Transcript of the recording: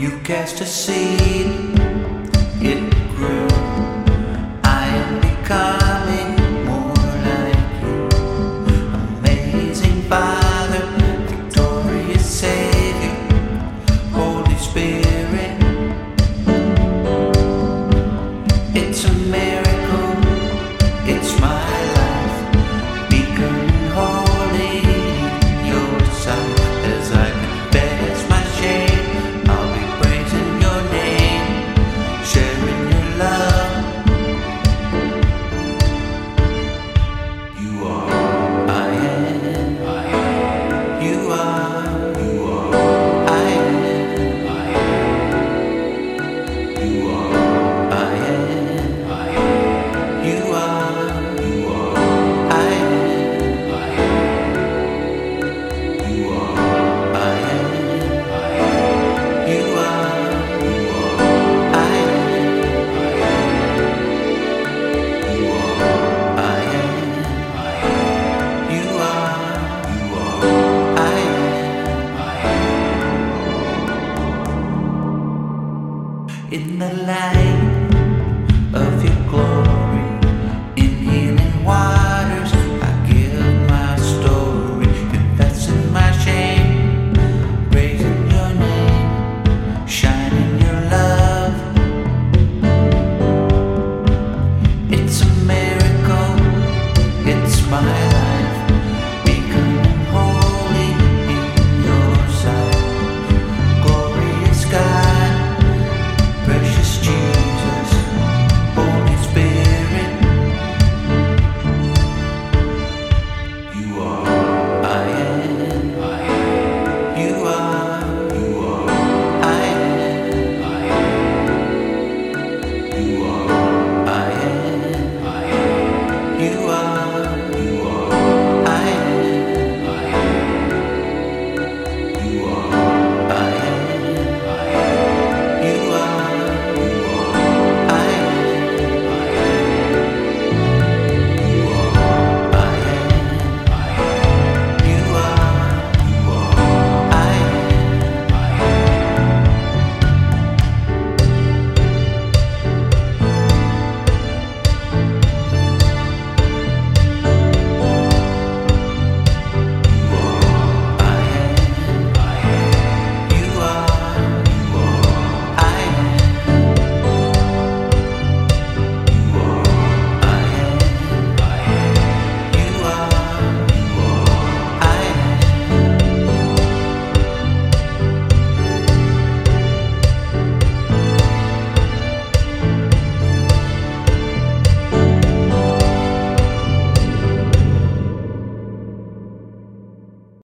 You cast a seed, it grew. I am becoming more like you. Amazing Father, victorious Savior, Holy Spirit. It's a miracle, it's my life, becoming holy in your sight. As I confess my shame, I'll be praising your name, sharing your love. You are, I am, you are, I am, you are, I am, you are, I am, you are, I am, you are, I in the light of your glory, in healing water.